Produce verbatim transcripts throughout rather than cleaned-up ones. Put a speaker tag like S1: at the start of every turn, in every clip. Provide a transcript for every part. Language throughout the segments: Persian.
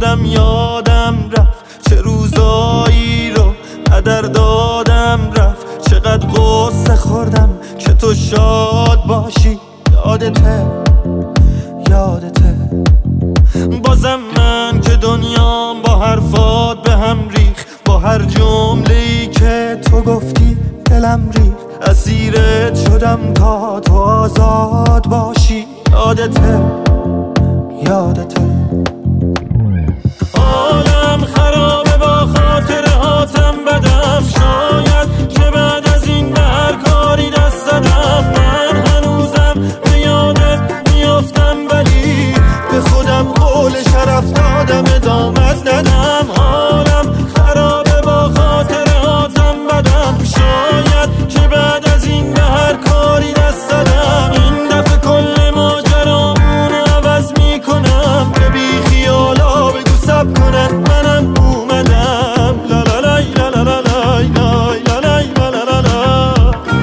S1: خودم یادم رفت چه روزایی رو قدر دادم رفت، چقدر غصه خوردم که تو شاد باشی. یادته یادته بازم من که دنیام با حرفات به هم ریخ، با هر جمله‌ای که تو گفتی دلم ریخ، اسیرت شدم تا تو آزاد باشی. یادته یادته عالم خرابه با خاطرهاتم بدم، شاید که بعد از این به هر کاری دست زدم. من هنوزم به یادت میافتم ولی به خودم قول شرف دادم ادامت ندم. عالم خرابه با خاطرهاتم بدم، شاید که بعد از این به هر کاری دست زدم. این دفعه کل ماجرامون عوض میکنم، به بی خیالا بگو سب کنن منم اومدم. لا لا لای لا لا لا لای لای لا لای لا لا لا لا.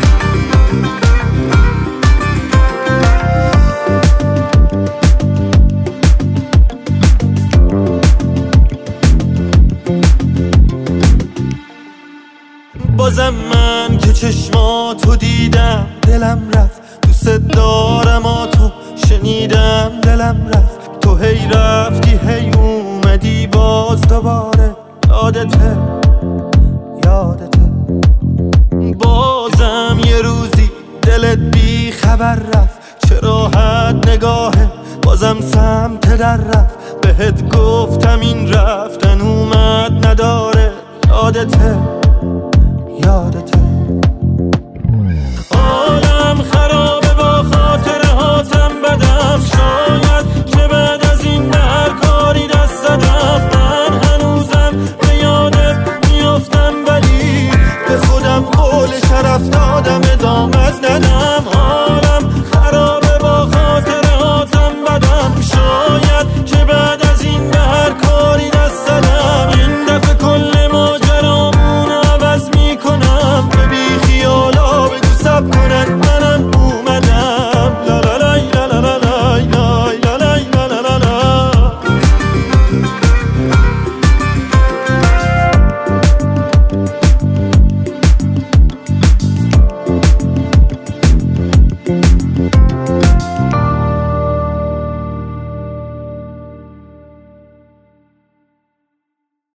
S1: بازم من که چشماتو دیدم دلم رفت، دوست دارم آتو شنیدم دلم رفت. تو هی رفتی هی اومدی باز دوباره. یادته یادته بازم یه روزی دلت بی خبر رفت، چه راحت نگاهه بازم سمت در رفت. بهت گفتم این رفتن اومد نداره. یادته یادته عالم خرابه با خاطرهاتم بدم، شاید که بعد از این به هر کاری دست زدم. من هنوزم به یادت میافتم ولی به خودم قول شرف دادم ادامت ندم.